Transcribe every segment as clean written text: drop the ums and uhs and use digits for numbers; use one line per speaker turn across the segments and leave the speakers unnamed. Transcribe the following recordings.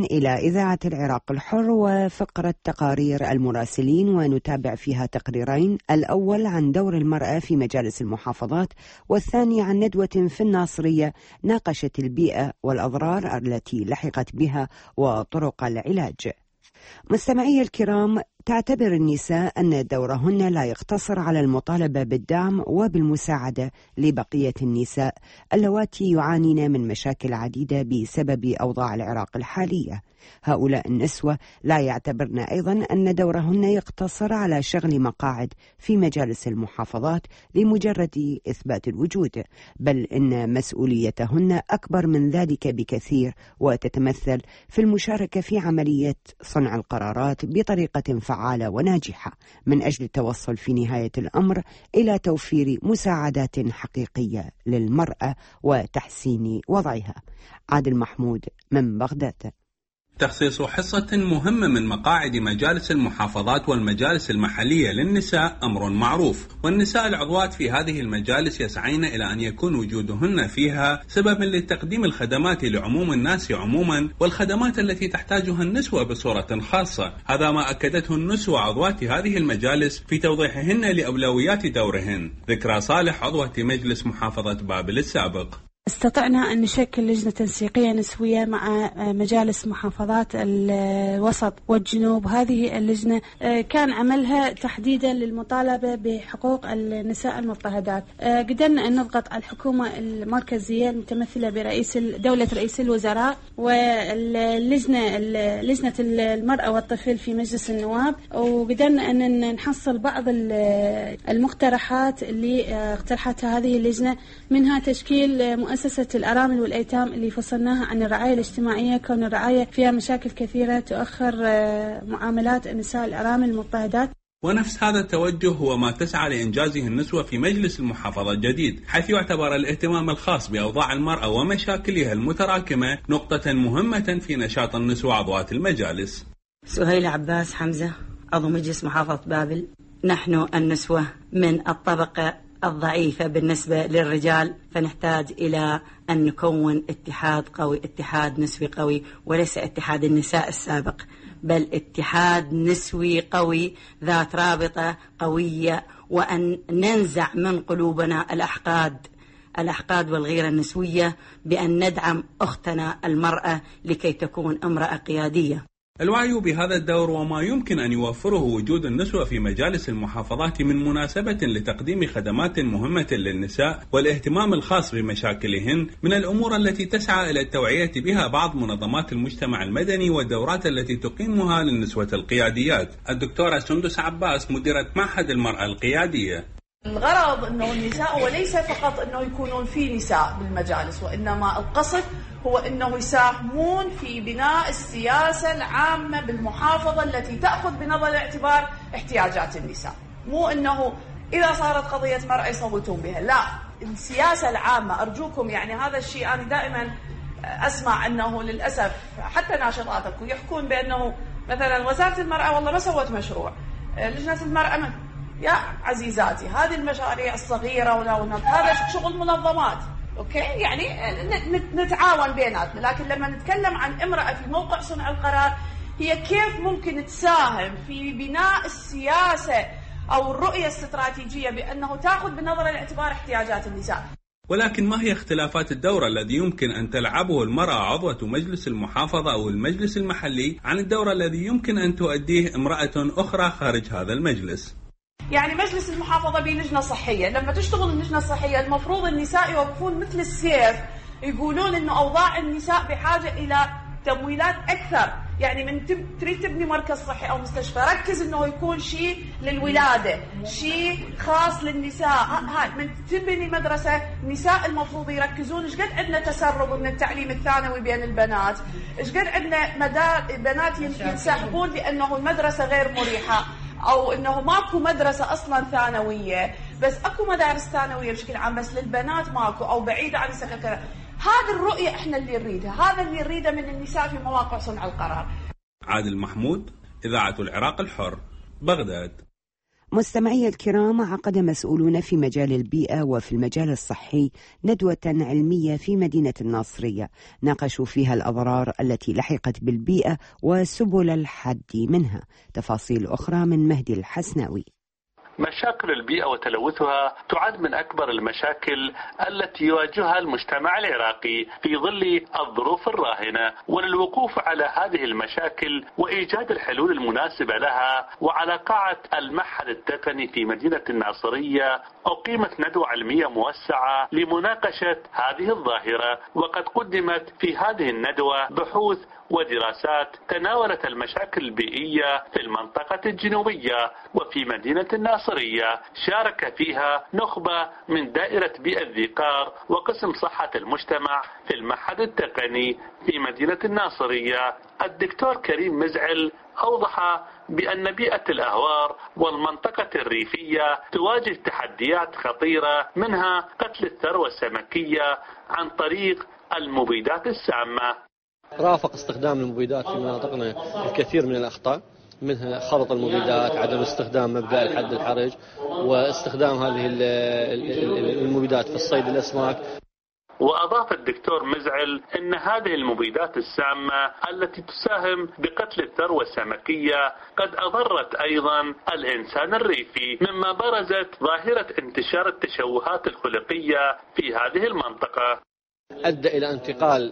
إلى إذاعة العراق الحر وفقرة تقارير المراسلين، ونتابع فيها تقريرين: الأول عن دور المرأة في مجالس المحافظات، والثاني عن ندوة في الناصرية ناقشت البيئة والأضرار التي لحقت بها وطرق العلاج. مستمعي الكرام، تعتبر النساء أن دورهن لا يقتصر على المطالبة بالدعم وبالمساعدة لبقية النساء اللواتي يعانين من مشاكل عديدة بسبب أوضاع العراق الحالية. هؤلاء النسوة لا يعتبرن أيضا أن دورهن يقتصر على شغل مقاعد في مجالس المحافظات لمجرد إثبات الوجود، بل إن مسؤوليتهن أكبر من ذلك بكثير، وتتمثل في المشاركة في عملية صنع القرارات بطريقة فعالة وناجحة من أجل التوصل في نهاية الأمر إلى توفير مساعدات حقيقية للمرأة وتحسين وضعها. عادل محمود من بغداد.
تخصيص حصة مهمة من مقاعد مجالس المحافظات والمجالس المحلية للنساء أمر معروف، والنساء العضوات في هذه المجالس يسعين إلى أن يكون وجودهن فيها سببا لتقديم الخدمات لعموم الناس عموما، والخدمات التي تحتاجها النسوة بصورة خاصة. هذا ما أكدته النسوة عضوات هذه المجالس في توضيحهن لأولويات دورهن. ذكرى صالح عضوة مجلس محافظة بابل السابق:
استطعنا أن نشكل لجنة تنسيقية نسوية مع مجالس محافظات الوسط والجنوب. هذه اللجنة كان عملها تحديدا للمطالبة بحقوق النساء المضطهدات. قدرنا أن نضغط على الحكومة المركزية المتمثلة برئيس دولة رئيس الوزراء واللجنة لجنة المرأة والطفل في مجلس النواب، وقدرنا أن نحصل بعض المقترحات اللي اقترحتها هذه اللجنة، منها تشكيل مؤسسة الأرامل والأيتام اللي فصلناها عن الرعاية الاجتماعية، كون الرعاية فيها مشاكل كثيرة تؤخر معاملات النساء الأرامل المضطهدات.
ونفس هذا التوجه هو ما تسعى لإنجازه النسوة في مجلس المحافظة الجديد، حيث يعتبر الاهتمام الخاص بأوضاع المرأة ومشاكلها المتراكمة نقطة مهمة في نشاط النسوة عضوات المجالس.
سهيلة عباس حمزة، عضو مجلس محافظة بابل. نحن النسوة من الطبقة الضعيفة بالنسبة للرجال، فنحتاج إلى أن نكون اتحاد قوي، اتحاد نسوي قوي، وليس اتحاد النساء السابق، بل اتحاد نسوي قوي ذات رابطة قوية، وأن ننزع من قلوبنا الأحقاد والغيرة النسوية، بأن ندعم أختنا المرأة لكي تكون امرأة قيادية.
الوعي بهذا الدور وما يمكن أن يوفره وجود النسوة في مجالس المحافظات من مناسبة لتقديم خدمات مهمة للنساء والاهتمام الخاص بمشاكلهن من الأمور التي تسعى إلى التوعية بها بعض منظمات المجتمع المدني والدورات التي تقيمها للنسوة القياديات. الدكتورة سندس عباس مديرة معهد المرأة القيادية:
الغرض أنه النساء وليس فقط أنه يكونون في نساء بالمجالس، وإنما القصد هو أنه يساهمون في بناء السياسة العامة بالمحافظة التي تأخذ بنظر الاعتبار احتياجات النساء. مو أنه إذا صارت قضية مرأة يصوتون بها، لا، السياسة العامة. أرجوكم، يعني هذا الشيء أنا دائما أسمع أنه للأسف حتى ناشطاتكم يحكون بأنه مثلا وزارة المرأة والله ما سوت مشروع، لجنة المرأة يا عزيزاتي، هذه المشاريع الصغيرة هذا شغل منظمات، أوكي؟ يعني نتعاون بيناتنا، لكن لما نتكلم عن امرأة في موقع صنع القرار، هي كيف ممكن تساهم في بناء السياسة أو الرؤية الاستراتيجية بأنه تأخذ بنظر الاعتبار احتياجات النساء.
ولكن ما هي اختلافات الدور الذي يمكن أن تلعبه المرأة عضوة مجلس المحافظة أو المجلس المحلي عن الدور الذي يمكن أن تؤديه امرأة أخرى خارج هذا المجلس؟
يعني مجلس المحافظة بلجنة صحية، لما تشتغل اللجنة الصحية المفروض النساء يوقفون مثل السيف، يقولون إنه أوضاع النساء بحاجة إلى تمويلات أكثر. يعني من تريد تبني مركز صحي أو مستشفى، ركز إنه يكون شيء للولادة، شيء خاص للنساء. من تبني مدرسة نساء المفروض يركزون. إيش قد عندنا تسرب من التعليم الثانوي بين البنات، إيش قد عندنا بنات ينسحبون لأنه المدرسة غير مريحة، أو إنه ماكو مدرسة أصلاً ثانوية، بس أكو مدارس ثانوية بشكل عام بس للبنات ماكو أو بعيدة عن السكن. هذه الرؤية إحنا اللي نريدها، هذا اللي نريده من النساء في مواقع صنع القرار.
عادل محمود، إذاعة العراق الحر، بغداد.
مستمعي الكرام، عقد مسؤولون في مجال البيئة وفي المجال الصحي ندوة علمية في مدينة الناصرية ناقشوا فيها الأضرار التي لحقت بالبيئة وسبل الحد منها. تفاصيل أخرى من مهدي الحسناوي.
مشاكل البيئة وتلوثها تعد من أكبر المشاكل التي يواجهها المجتمع العراقي في ظل الظروف الراهنة، وللوقوف على هذه المشاكل وإيجاد الحلول المناسبة لها، وعلى قاعة المعهد التقني في مدينة الناصرية أقيمت ندوة علمية موسعة لمناقشة هذه الظاهرة. وقد قدمت في هذه الندوة بحوث ودراسات تناولت المشاكل البيئية في المنطقة الجنوبية وفي مدينة الناصرية. شارك فيها نخبة من دائرة بيئة ذيقار وقسم صحة المجتمع في المعهد التقني في مدينة الناصرية. الدكتور كريم مزعل أوضح بأن بيئة الأهوار والمنطقة الريفية تواجه تحديات خطيرة، منها قتل الثروة السمكية عن طريق المبيدات السامة.
رافق استخدام المبيدات في مناطقنا الكثير من الأخطاء، منها خلط المبيدات، عدم استخدام مبدأ الحد الحرج، واستخدام هذه المبيدات في الصيد الأسماك.
وأضاف الدكتور مزعل أن هذه المبيدات السامة التي تساهم بقتل الثروة السمكية قد أضرت أيضا الإنسان الريفي، مما برزت ظاهرة انتشار التشوهات الخلقية في هذه المنطقة.
أدى إلى انتقال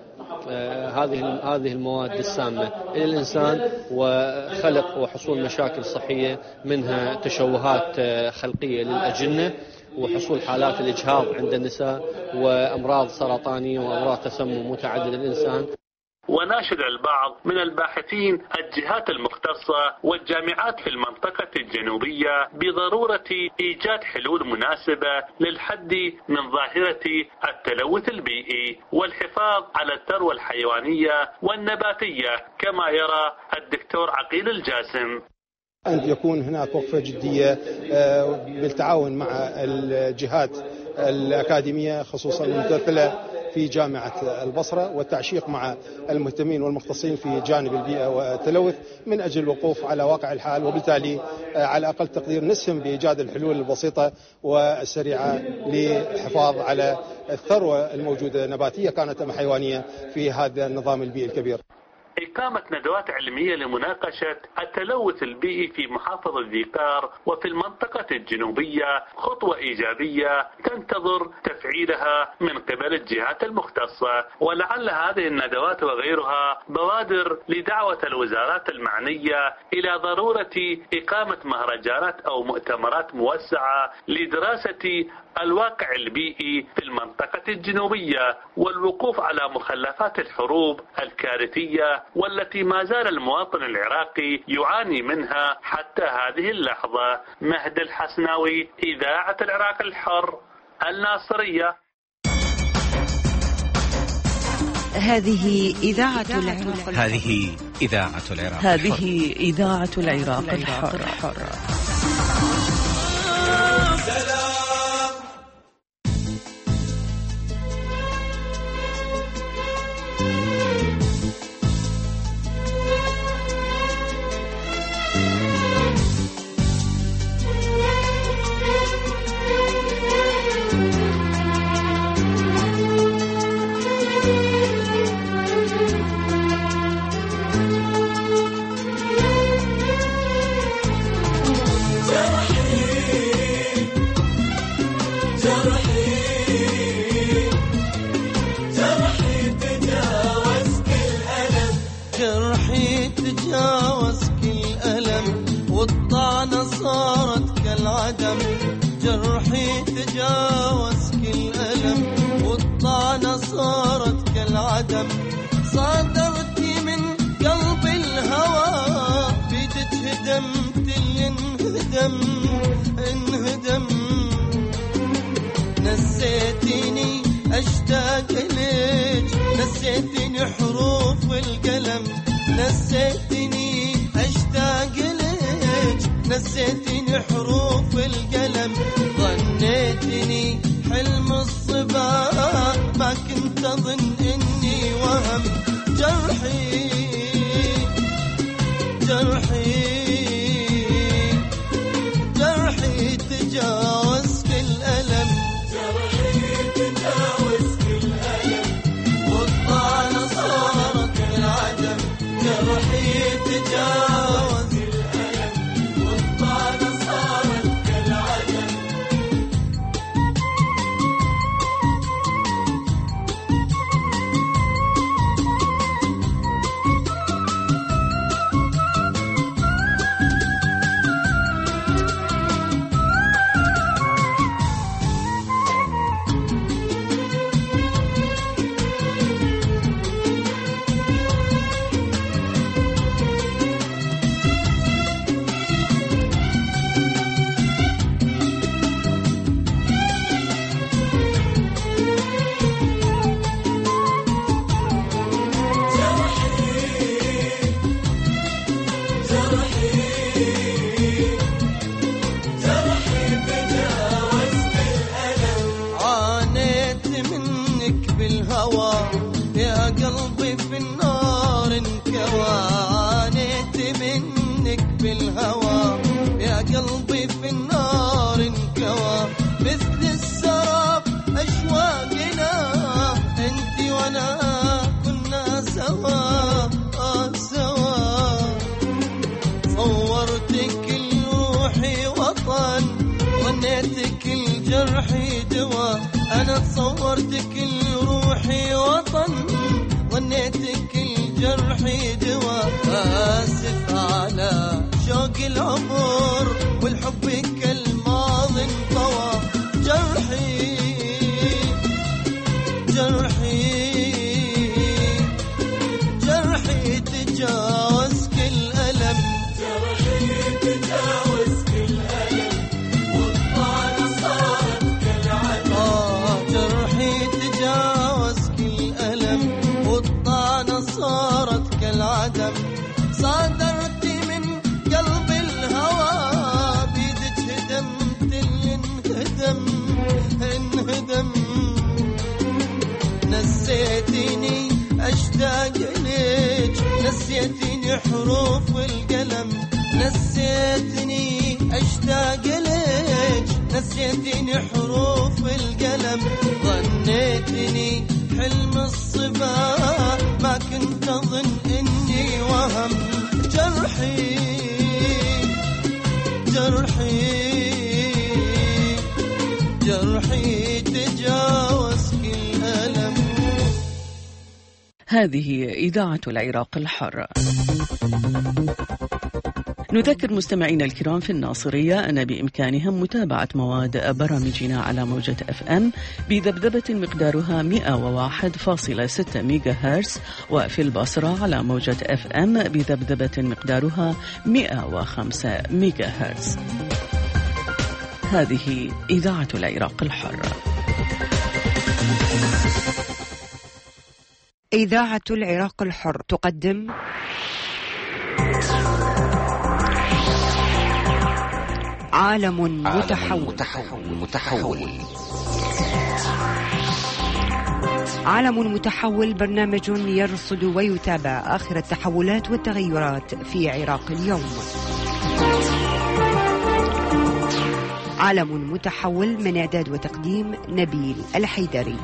هذه المواد السامة إلى الإنسان وخلق وحصول مشاكل صحية، منها تشوهات خلقية للأجنة وحصول حالات الإجهاض عند النساء وأمراض سرطانية وأمراض تسمم متعددة للإنسان.
وناشد البعض من الباحثين الجهات المختصة والجامعات في المنطقة الجنوبية بضرورة إيجاد حلول مناسبة للحد من ظاهرة التلوث البيئي والحفاظ على الثروة الحيوانية والنباتية، كما يرى الدكتور عقيل الجاسم.
أن يكون هناك وقفة جدية بالتعاون مع الجهات الأكاديمية خصوصا الممثلة في جامعة البصرة، والتعشيق مع المهتمين والمختصين في جانب البيئة والتلوث من أجل الوقوف على واقع الحال، وبالتالي على أقل تقدير نسهم بإيجاد الحلول البسيطة والسريعة للحفاظ على الثروة الموجودة نباتية كانت أم حيوانية في هذا النظام البيئي الكبير.
إقامة ندوات علمية لمناقشة التلوث البيئي في محافظة ذيقار وفي المنطقة الجنوبية خطوة إيجابية تنتظر تفعيلها من قبل الجهات المختصة، ولعل هذه الندوات وغيرها بوادر لدعوة الوزارات المعنية إلى ضرورة إقامة مهرجانات أو مؤتمرات موسعة لدراسة الواقع البيئي في المنطقة الجنوبية والوقوف على مخلفات الحروب الكارثية والتي ما زال المواطن العراقي يعاني منها حتى هذه اللحظة. مهدي الحسناوي، إذاعة العراق الحر، الناصرية.
هذه إذاعة العراق.
هذه إذاعة العراق.
هذه إذاعة العراق الحر.
صادرتي من قلب الهوى بدت هدمت اللي انهدم نسيتيني اشتاق لك نسيتيني حروف القلم نسيتيني اشتاق لك نسيتيني حروف القلم ظنيتني حلم الصبا ما كنت اظن اني وهم جرحي جرحي جرحي جرحي تجاوز الألم والطعنة صارت كالعدم. عانيت منك بالهوى يا قلبي في النار انكوى. عانيت منك بالهوى يا قلبي في النار انكوى. مثل السراب أشواقنا انت وانا كنا سوا سوا. صورتك روحي وطن ونيتك الجرح دوا. أنا صورتك روحي وطن ونيتك الجرح دوا. آسف على شوق العمر والحب كالماضي انطوى. جرحي جرحي جرحي تجاوز كل ألم. جرحي تجاوز كل ألم والطعنة صارت كالعدم. جرحي تجاوز كل ألم والطعنة صارت كالعدم. صادرت من قلب الهوى بيدك هدمت اللي انهدم انهدم. نسيتني أشتاق لك نسيتني حروف القلم. نسيتني أشتاق لك نسيتني حروف القلم. ظنيتني حلم الصبا ما كنت أظن إني وهم. جرحي جرحي جرحي تجاوز كل ألم.
هذه إذاعة العراق الحر. نذكر مستمعينا الكرام في الناصرية أن بإمكانهم متابعة مواد برامجنا على موجة FM بذبذبة مقدارها 101.6 ميجا هرتز، وفي البصرة على موجة FM بذبذبة مقدارها 105 ميجا هرتز. هذه إذاعة العراق الحر.
إذاعة العراق الحر تقدم عالم متحول. عالم متحول برنامج يرصد ويتابع آخر التحولات والتغيرات في عراق اليوم. عالم متحول من إعداد وتقديم نبيل الحيدري.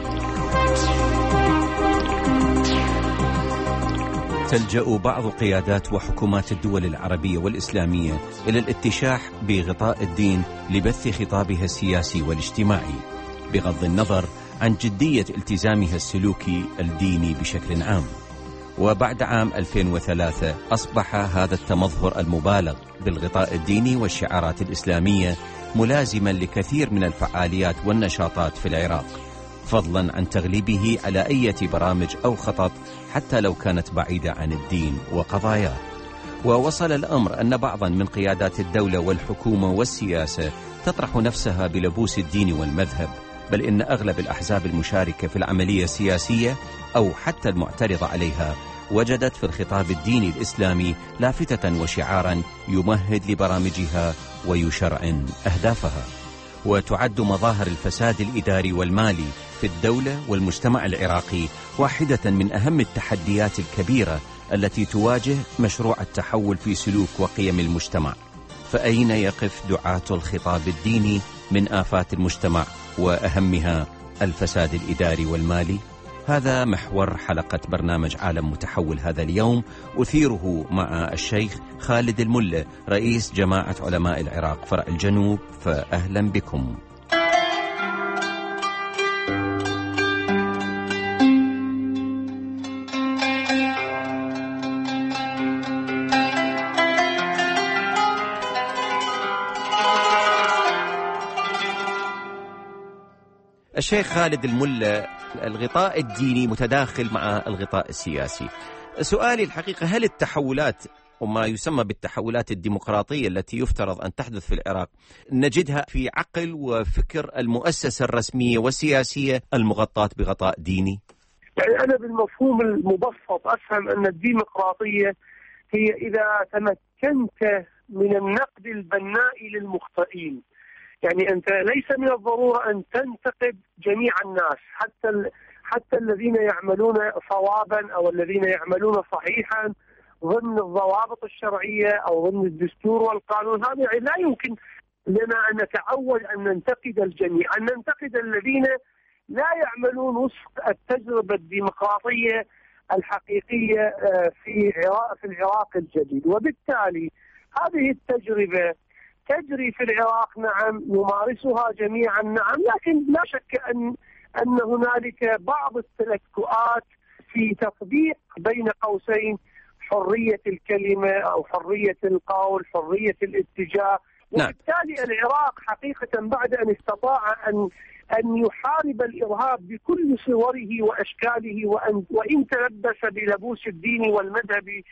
تلجأ بعض قيادات وحكومات الدول العربية والإسلامية إلى الاتشاح بغطاء الدين لبث خطابها السياسي والاجتماعي بغض النظر عن جدية التزامها السلوكي الديني بشكل عام. وبعد عام 2003 أصبح هذا التمظهر المبالغ بالغطاء الديني والشعارات الإسلامية ملازما لكثير من الفعاليات والنشاطات في العراق، فضلا عن تغليبه على أي برامج أو خطط حتى لو كانت بعيدة عن الدين وقضاياه. ووصل الأمر أن بعضا من قيادات الدولة والحكومة والسياسة تطرح نفسها بلبوس الدين والمذهب، بل إن أغلب الأحزاب المشاركة في العملية السياسية أو حتى المعترضة عليها وجدت في الخطاب الديني الإسلامي لافتة وشعارا يمهد لبرامجها ويشرعن أهدافها. وتعد مظاهر الفساد الإداري والمالي في الدولة والمجتمع العراقي واحدة من أهم التحديات الكبيرة التي تواجه مشروع التحول في سلوك وقيم المجتمع. فأين يقف دعاة الخطاب الديني من آفات المجتمع وأهمها الفساد الإداري والمالي؟ هذا محور حلقة برنامج عالم متحول هذا اليوم، أثيره مع الشيخ خالد الملة رئيس جماعة علماء العراق فرع الجنوب، فأهلا بكم. الشيخ خالد الملة، الغطاء الديني متداخل مع الغطاء السياسي. سؤالي الحقيقة، هل التحولات وما يسمى بالتحولات الديمقراطية التي يفترض أن تحدث في العراق نجدها في عقل وفكر المؤسسة الرسمية والسياسية المغطاة بغطاء ديني؟
يعني أنا بالمفهوم المبسط أفهم أن الديمقراطية هي إذا تمكنت من النقد البناء للمخطئين. يعني أنت ليس من الضرورة أن تنتقد جميع الناس، حتى الذين يعملون صوابا أو الذين يعملون صحيحا ضمن الضوابط الشرعية أو ضمن الدستور والقانون. هذا يعني لا يمكن لنا أن نتعود أن ننتقد الجميع، أن ننتقد الذين لا يعملون وفق التجربة الديمقراطية الحقيقية في العراق الجديد. وبالتالي هذه التجربة تجري في العراق، نعم، يمارسها جميعا، نعم، لكن لا شك أن هنالك بعض التلكؤات في تطبيق بين قوسين حرية الكلمة أو حرية القول، حرية الاتجاه. وبالتالي العراق حقيقة بعد أن استطاع أن يحارب الإرهاب بكل صوره وأشكاله، وإن تلبس بلبوس الدين والمذهب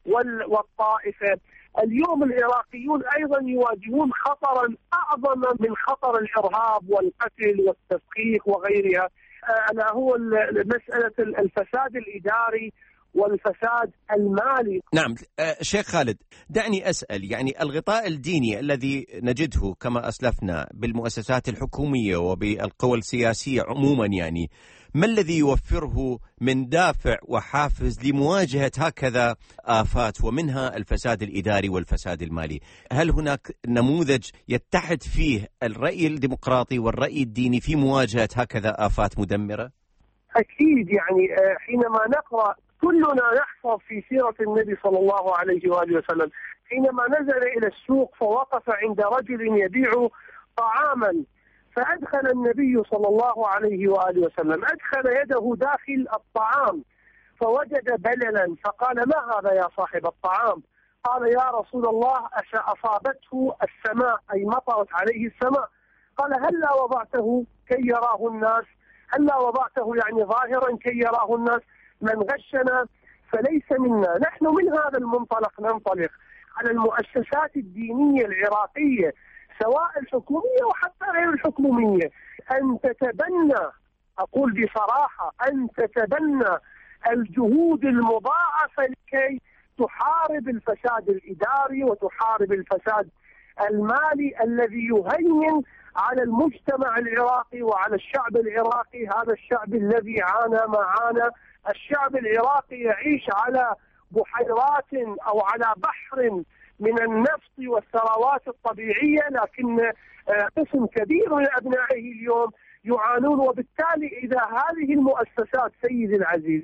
والطائفة، اليوم العراقيون أيضا يواجهون خطرا أعظم من خطر الإرهاب والقتل والتفخيخ وغيرها، ألا هو مسألة الفساد الإداري والفساد المالي.
نعم شيخ خالد، دعني أسأل، يعني الغطاء الديني الذي نجده كما أسلفنا بالمؤسسات الحكومية وبالقوى السياسية عموما، يعني ما الذي يوفره من دافع وحافز لمواجهة هكذا آفات ومنها الفساد الإداري والفساد المالي؟ هل هناك نموذج يتحد فيه الرأي الديمقراطي والرأي الديني في مواجهة هكذا آفات مدمرة؟
أكيد، يعني حينما نقرأ كلنا نحفظ في سيرة النبي صلى الله عليه وآله وسلم حينما نزل إلى السوق فوقف عند رجل يبيع طعاما، فأدخل النبي صلى الله عليه وآله وسلم أدخل يده داخل الطعام فوجد بللا، فقال: ما هذا يا صاحب الطعام؟ قال: يا رسول الله أصابته السماء، أي مطرت عليه السماء. قال: هلا وضعته كي يراه الناس؟ هلا وضعته يعني ظاهرا كي يراه الناس؟ من غشنا فليس منا. نحن من هذا المنطلق ننطلق على المؤسسات الدينية العراقية سواء الحكومية وحتى غير الحكومية أن تتبنى، أقول بصراحة، أن تتبنى الجهود المضاعفة لكي تحارب الفساد الإداري وتحارب الفساد المالي الذي يهين على المجتمع العراقي وعلى الشعب العراقي. هذا الشعب الذي عانى ما عانى، الشعب العراقي يعيش على بحيرات أو على بحر من النفط والثروات الطبيعية، لكن قسم كبير من أبنائه اليوم يعانون. وبالتالي إذا هذه المؤسسات سيدي العزيز،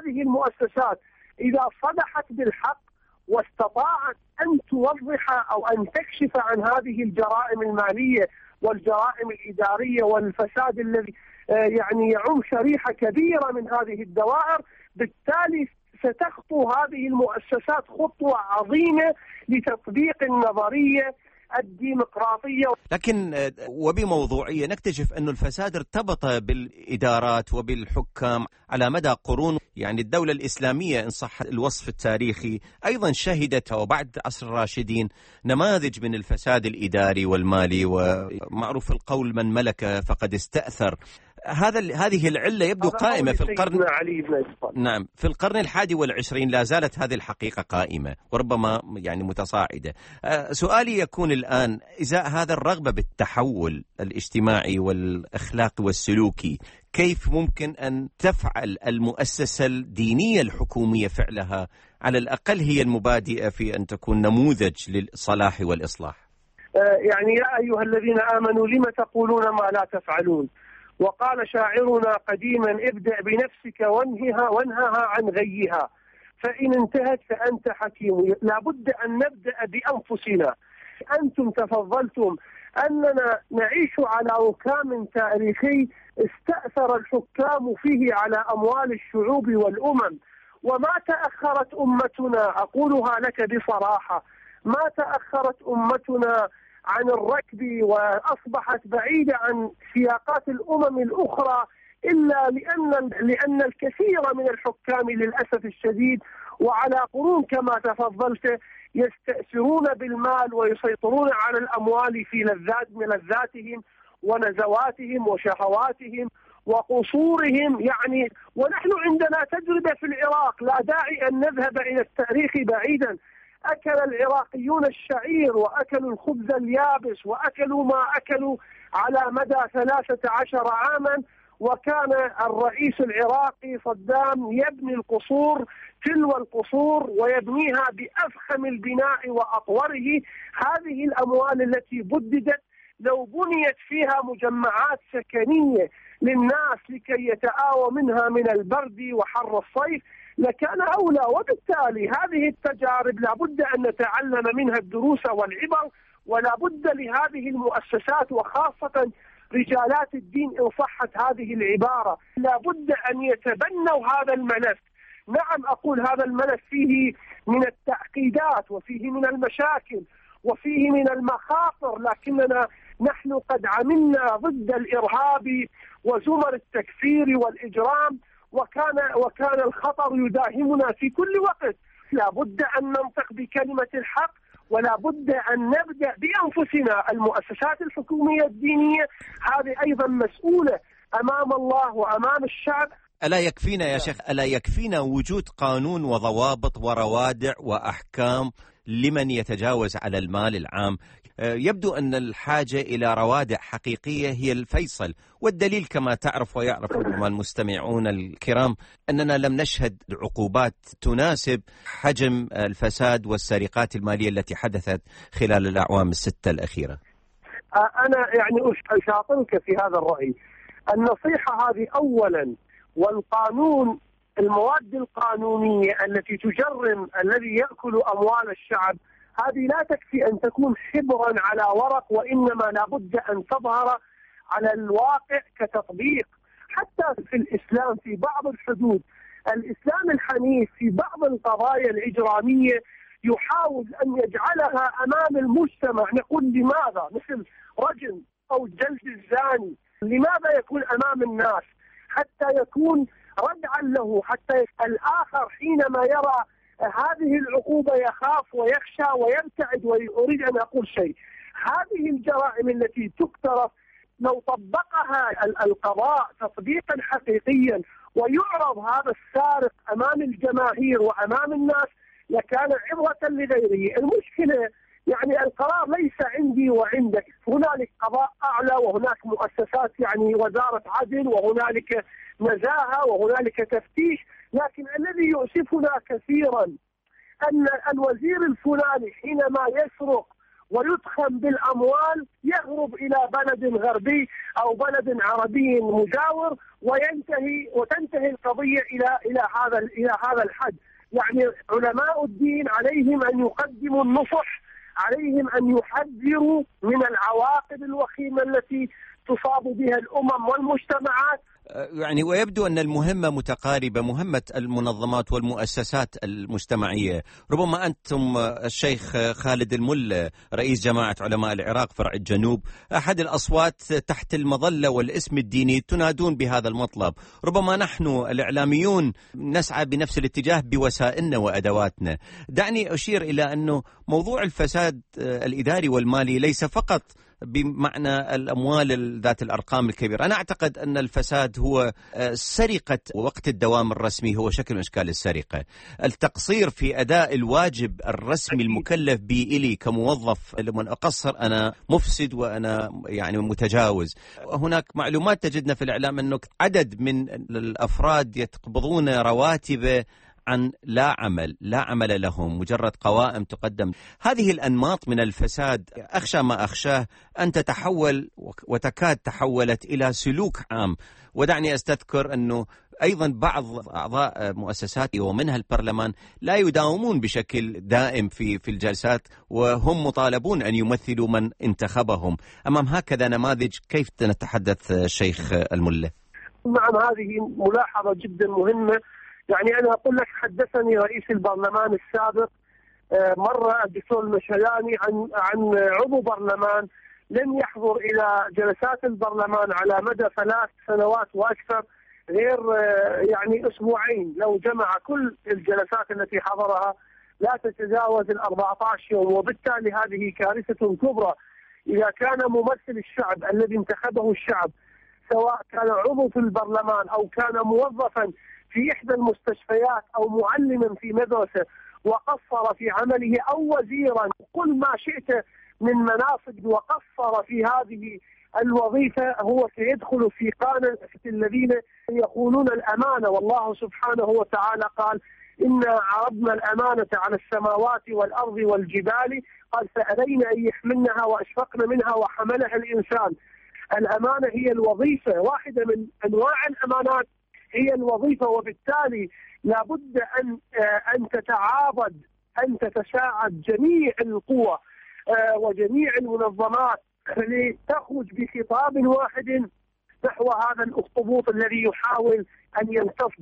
إذا صدحت بالحق واستطاعت أن توضح أو أن تكشف عن هذه الجرائم المالية والجرائم الإدارية والفساد الذي يعني يعم شريحة كبيرة من هذه الدوائر، بالتالي ستخطو هذه المؤسسات خطوة عظيمة لتطبيق النظرية الديمقراطية.
لكن وبموضوعية نكتشف أن الفساد ارتبط بالإدارات وبالحكام على مدى قرون. يعني الدولة الإسلامية إن صح الوصف التاريخي أيضا شهدت وبعد عصر الراشدين نماذج من الفساد الإداري والمالي، ومعروف القول من ملك فقد استأثر. هذه العلة يبدو قائمة في القرن نعم في القرن 21 لا زالت هذه الحقيقة قائمة وربما يعني متصاعدة. سؤالي يكون الآن إزاء هذا الرغبة بالتحول الاجتماعي والأخلاقي والسلوكي، كيف ممكن أن تفعل المؤسسة الدينية الحكومية فعلها على الأقل هي المبادئة في أن تكون نموذج للصلاح والإصلاح؟
يعني يا أيها الذين آمنوا لم تقولون ما لا تفعلون، وقال شاعرنا قديما: ابدأ بنفسك وانهها عن غيها، فإن انتهت فأنت حكيم. لابد أن نبدأ بأنفسنا. أنتم تفضلتم أننا نعيش على ركام تاريخي استأثر الحكام فيه على أموال الشعوب والأمم، وما تأخرت أمتنا، أقولها لك بصراحة، ما تأخرت أمتنا عن الركب وأصبحت بعيدة عن سياقات الأمم الأخرى إلا لأن الكثير من الحكام للأسف الشديد وعلى قرون كما تفضلت يستأثرون بالمال ويسيطرون على الأموال في لذاتهم ونزواتهم وشهواتهم وقصورهم. يعني ونحن عندنا تجربة في العراق، لا داعي أن نذهب إلى التاريخ بعيدا. أكل العراقيون الشعير وأكلوا الخبز اليابس وأكلوا ما أكلوا على مدى 13 عاما، وكان الرئيس العراقي صدام يبني القصور تلو القصور ويبنيها بأفخم البناء وأطوره. هذه الأموال التي بددت لو بنيت فيها مجمعات سكنية للناس لكي يتآوى منها من البرد وحر الصيف لكان أولى. وبالتالي هذه التجارب لابد أن نتعلم منها الدروس والعبر، ولا بد لهذه المؤسسات وخاصة رجالات الدين إن صحت هذه العبارة لا بد أن يتبنوا هذا الملف. نعم أقول هذا الملف فيه من التعقيدات وفيه من المشاكل وفيه من المخاطر، لكننا نحن قد عملنا ضد الإرهاب وزمر التكفير والإجرام، وكان الخطر يداهمنا في كل وقت. لا بد أن ننطق بكلمة الحق، ولا بد أن نبدأ بأنفسنا. المؤسسات الحكومية الدينية هذه أيضا مسؤولة أمام الله وأمام الشعب.
ألا يكفينا يا شيخ، ألا يكفينا وجود قانون وضوابط وروادع وأحكام لمن يتجاوز على المال العام؟ يبدو أن الحاجة إلى روادع حقيقية هي الفيصل، والدليل كما تعرف ويعرف المستمعون الكرام أننا لم نشهد عقوبات تناسب حجم الفساد والسرقات المالية التي حدثت خلال الأعوام الستة الأخيرة.
أنا يعني أشاطرك في هذا الرأي. النصيحة هذه أولا، والقانون المواد القانونية التي تجرم الذي يأكل أموال الشعب هذه لا تكفي أن تكون حبرا على ورق، وإنما لابد أن تظهر على الواقع كتطبيق. حتى في الإسلام في بعض الحدود، الإسلام الحنيف في بعض القضايا الإجرامية يحاول أن يجعلها أمام المجتمع. نقول لماذا؟ مثل رجم أو جلد الزاني، لماذا يكون أمام الناس؟ حتى يكون ردعا له، حتى الآخر حينما يرى هذه العقوبة يخاف ويخشى ويبتعد. وأريد أن أقول شيء، هذه الجرائم التي تقترف لو طبقها القضاء تطبيقا حقيقيا ويعرض هذا السارق أمام الجماهير وأمام الناس لكان عبرة لغيره. المشكلة يعني القرار ليس عندي وعندك، هنالك قضاء أعلى وهناك مؤسسات يعني وزارة عدل وهنالك نزاهة وهنالك تفتيش، لكن الذي يؤسفنا كثيرا أن الوزير الفلاني حينما يسرق ويدخن بالأموال يهرب إلى بلد غربي أو بلد عربي مجاور وتنتهي القضية إلى هذا الحد. يعني علماء الدين عليهم أن يقدموا النصح، عليهم أن يحذروا من العواقب الوخيمة التي تصاب بها الأمم والمجتمعات.
يعني ويبدو أن المهمة متقاربة، مهمة المنظمات والمؤسسات المجتمعية. ربما أنتم الشيخ خالد الملا رئيس جماعة علماء العراق فرع الجنوب أحد الأصوات تحت المظلة والاسم الديني تنادون بهذا المطلب، ربما نحن الإعلاميون نسعى بنفس الاتجاه بوسائلنا وأدواتنا. دعني أشير إلى أنه موضوع الفساد الإداري والمالي ليس فقط بمعنى الأموال ذات الأرقام الكبيرة. أنا أعتقد أن الفساد هو سرقة وقت الدوام الرسمي، هو شكل من أشكال السرقة، التقصير في أداء الواجب الرسمي المكلف به إلي كموظف. لما أقصر أنا مفسد وأنا يعني متجاوز. هناك معلومات تجدنا في الإعلام أنه عدد من الأفراد يقبضون رواتب عن لا عمل لهم، مجرد قوائم تقدم. هذه الأنماط من الفساد أخشى ما أخشاه أن تتحول وتكاد تحولت إلى سلوك عام. ودعني أستذكر أنه أيضا بعض أعضاء مؤسسات ومنها البرلمان لا يداومون بشكل دائم في الجلسات، وهم مطالبون أن يمثلوا من انتخبهم. أمام هكذا نماذج كيف نتحدث شيخ الملة؟
نعم، هذه ملاحظة جدا مهمة. يعني أنا أقول لك، حدثني رئيس البرلمان السابق مرة الدكتور المشهلاني عن عضو برلمان لم يحضر إلى جلسات البرلمان على مدى 3 سنوات وأكثر غير يعني أسبوعين. لو جمع كل الجلسات التي حضرها لا تتجاوز 14 يوم، وبالتالي هذه كارثة كبرى. إذا كان ممثل الشعب الذي انتخبه الشعب، سواء كان عضو في البرلمان أو كان موظفا في إحدى المستشفيات أو معلما في مدرسة، وقصر في عمله، أو وزيرا، كل ما شئت من مناصب وقصر في هذه الوظيفة، هو سيدخل في قانون الذين يخونون الأمانة. والله سبحانه وتعالى قال: إنا عرضنا الأمانة على السماوات والأرض والجبال، قال فأبين أن يحملنها وأشفقن منها وحملها الإنسان. الأمانة هي الوظيفة، واحدة من أنواع الأمانات هي الوظيفة، وبالتالي لابد أن تتعاضد، أن تتشاعد جميع القوى وجميع المنظمات لتخرج بخطاب واحد نحو هذا الأخطبوط الذي يحاول أن يمتص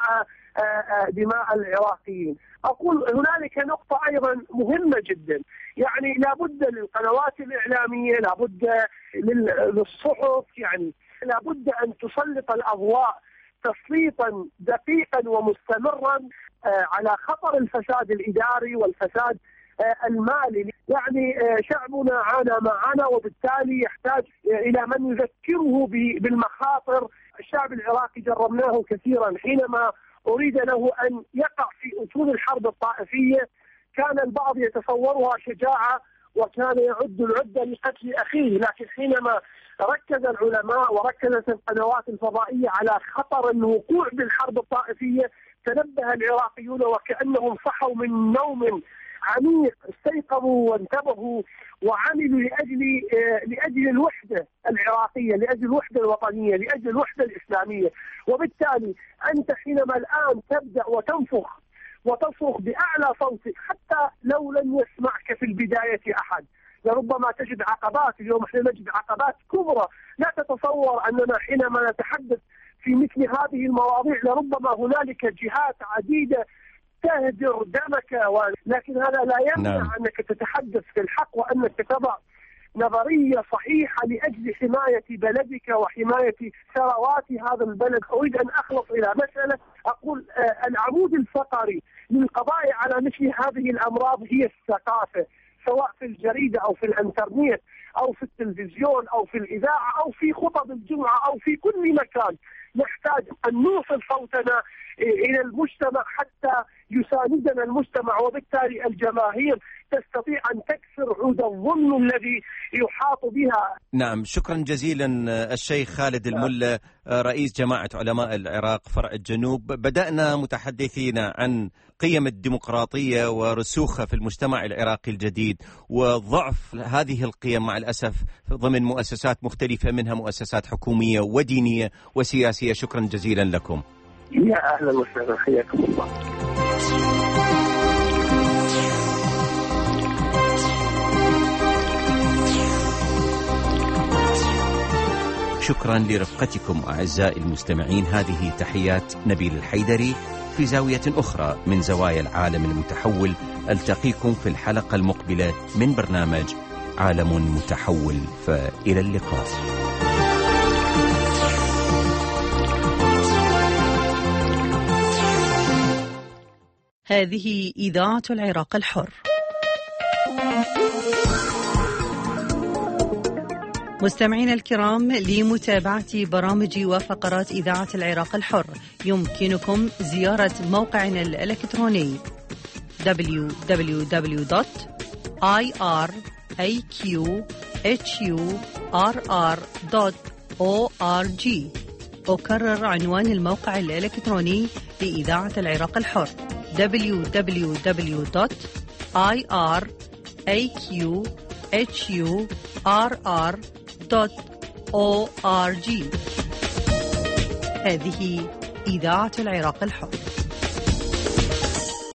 دماء العراقيين. أقول هنالك نقطة أيضا مهمة جدا، يعني لابد للقنوات الإعلامية، لابد للصحف، يعني لابد أن تسلط الأضواء تسليطا دقيقا ومستمرا على خطر الفساد الإداري والفساد المالي. يعني شعبنا عانى ما عانى، وبالتالي يحتاج إلى من يذكره بالمخاطر. الشعب العراقي جربناه كثيرا، حينما أريد له أن يقع في أسود الحرب الطائفية كان البعض يتصورها شجاعة وكان يعد العدة لقتل أخيه، لكن حينما ركز العلماء وركزت القنوات الفضائية على خطر الوقوع بالحرب الطائفية، تنبه العراقيون وكأنهم صحوا من نوم عميق، استيقظوا وانتبهوا وعملوا لأجل الوحدة العراقية، لأجل الوحدة الوطنية، لأجل الوحدة الإسلامية. وبالتالي أنت حينما الآن تبدأ وتصرخ بأعلى صوتك، حتى لو لم يسمعك في البداية أحد، لربما تجد عقبات. اليوم احنا نجد عقبات كبرى، لا تتصور أننا حينما نتحدث في مثل هذه المواضيع لربما هنالك جهات عديدة تهدر دمك، لكن هذا لا يمنع أنك تتحدث في الحق وأنك تضع نظرية صحيحة لأجل حماية بلدك وحماية ثروات هذا البلد. أريد أن أخلص إلى مسألة، أقول العمود الفقري للقضاء على مثل هذه الأمراض هي الثقافة، سواء في الجريدة أو في الإنترنت أو في التلفزيون أو في الإذاعة أو في خطب الجمعة أو في كل مكان. نحتاج أن نوصل صوتنا إلى المجتمع حتى يساندنا المجتمع، وبالتالي الجماهير تستطيع أن تكسر عود الظلم الذي يحاط بها.
نعم، شكرا جزيلا الشيخ خالد الملة، رئيس جماعة علماء العراق فرع الجنوب. بدأنا متحدثين عن قيم الديمقراطية ورسوخها في المجتمع العراقي الجديد، وضعف هذه القيم مع الأسف ضمن مؤسسات مختلفة، منها مؤسسات حكومية ودينية وسياسية. شكرا جزيلا لكم.
يا أهلا وسهلا، حياكم الله.
شكرا لرفقتكم أعزائي المستمعين. هذه تحيات نبيل الحيدري في زاوية أخرى من زوايا العالم المتحول. ألتقيكم في الحلقة المقبلة من برنامج عالم متحول، فإلى اللقاء.
هذه إذاعة العراق الحر. مستمعينا الكرام، لمتابعة برامج وفقرات إذاعة العراق الحر يمكنكم زيارة موقعنا الإلكتروني www.iqhurr.org. أكرر عنوان الموقع الإلكتروني لإذاعة العراق الحر
www.iraqhurr.org. هذه إذاعة العراق الحر.